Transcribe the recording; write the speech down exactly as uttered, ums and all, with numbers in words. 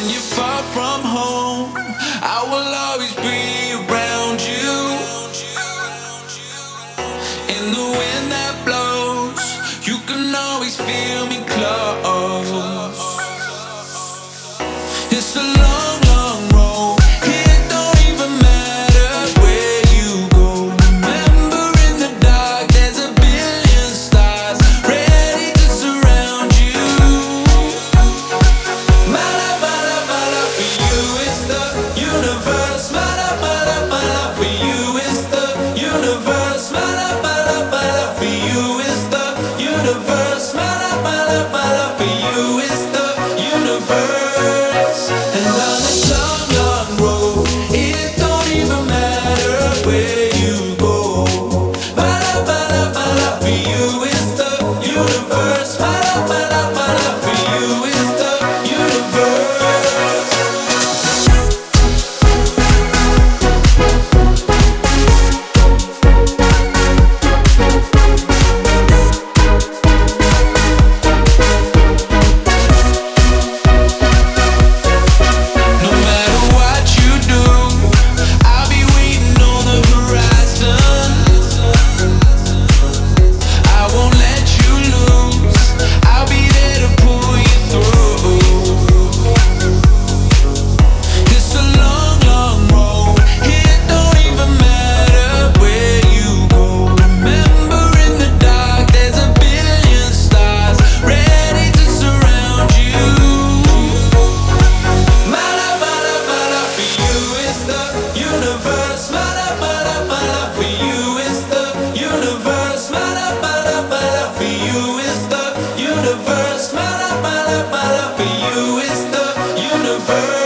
you're far from home, I will always be around you. In the wind that blows, you can always feel me close. It's a long, long road. It don't even matter where you go. Remember, in the dark, there's a billion stars ready to surround you. My love, my love, my love for you is the universe. My love, my love, my love for you is the universe. My love, my love, my love for you is the universe. My love, my love, my love for you is the universe. And on this long, long road, it don't even matter where you go. My love, my love, my love for you is the universe. My love, my love, my love for you is the universe. No matter what you do, I'll be waiting on the horizon. I won't let you lose. I'll be there to pull you through. It's a long, long road. It don't even matter where you go. Remember, in the dark, there's a billion stars ready to surround you. My love, my love, my love for you is the universe. My love, my love, my love for you is the universe. My love, my love, my love for you is the universe. My love, my love, my love for you is the universe.